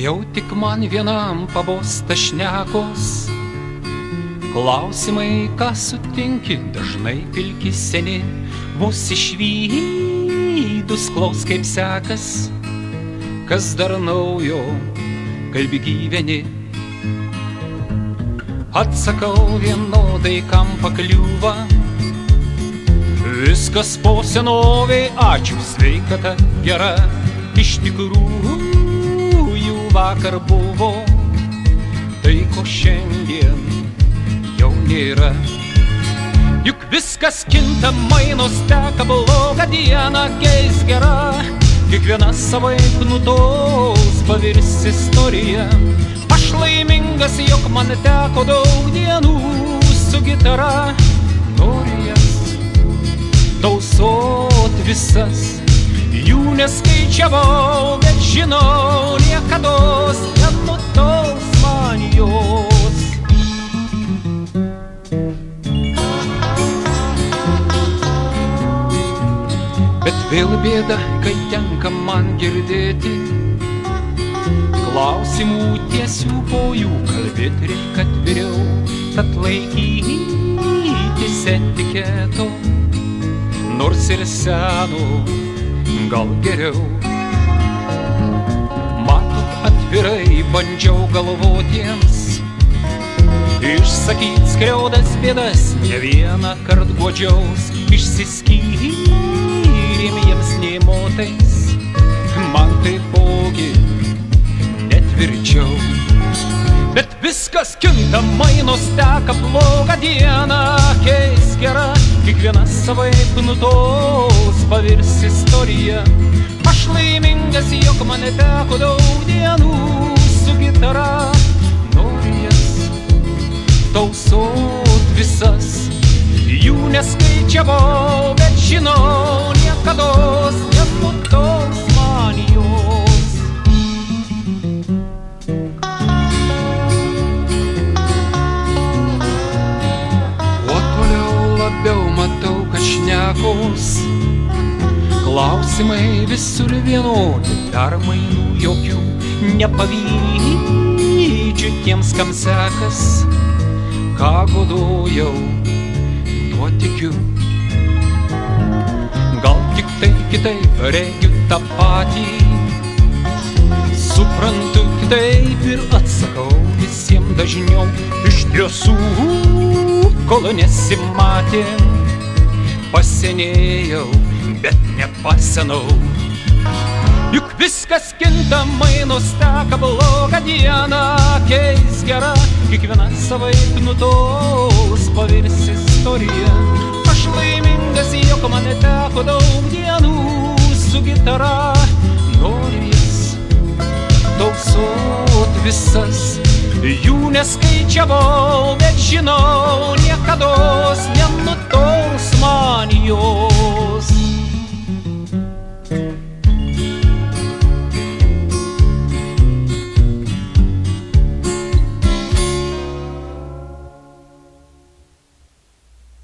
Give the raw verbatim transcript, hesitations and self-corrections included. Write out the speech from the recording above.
jau tik man vienam pabosta šnekos, klausimai, ką sutinki, dažnai pilki seni, vos išvydus klaus kaip sekas, kas dar naujo, kaip gyveni. Atsakau vienodai, kam pakliūva, viskas po senovei, ačiū, sveikata gera. Iš tikrųjų vakar buvo tai, ko šiandien jau nėra. Juk viskas kinta, mainos teka, bloga diena keis gera. Kiekviena savaip nutols pavirs istorija. Aš laimingas, jog man teko daug dienų su gitara. Noriu jas tausot visas, jų neskaičiavau, bet žinau, niekados nenutols man jos. Bet vėl bėda, kai tenka man girdėti klausimų tiesių, po jų kalbėt reik atviriau, tad laikytis etiketo, nors ir seno, gal geriau. Matot, atvirai bandžiau galvotiems, išsakyt skriaudas bėdas, ne vieną kart guodžiaus, išsiskyrėm jiems nei motais, man taipogi netvirčiau. Bet viskas kinta, mainos teka, bloga diena keis gera. Kiekviena savaip nutols pavirs istorija. Aš laimingas, jog man teko daug dienų su gitara. Noriu jas tausot visas, jų neskaičiavau, bet žinau, niekados nenutols man jos. Labiau matau, kad šnekos klausimai visur vienodi, permainų jokių nepavydžiu tiems, kam sekas, ką godojau, tuo tikiu. Gal tik tai kitaip regiu tą patį, suprantu kitaip ir atsakau visiems dažniau. Iš tiesų, kol nesimatėm, pasenėjau, bet nepasenau. Juk viskas kinta, mainos teka, bloga diena keis gera. Kiekviena savaip nutols pavirs istorija. Aš laimingas, jog man teko daug dienų su gitara. Noriu jas tausot visas, jų neskaičiavau, bet žinau, niekados nenutols man jos.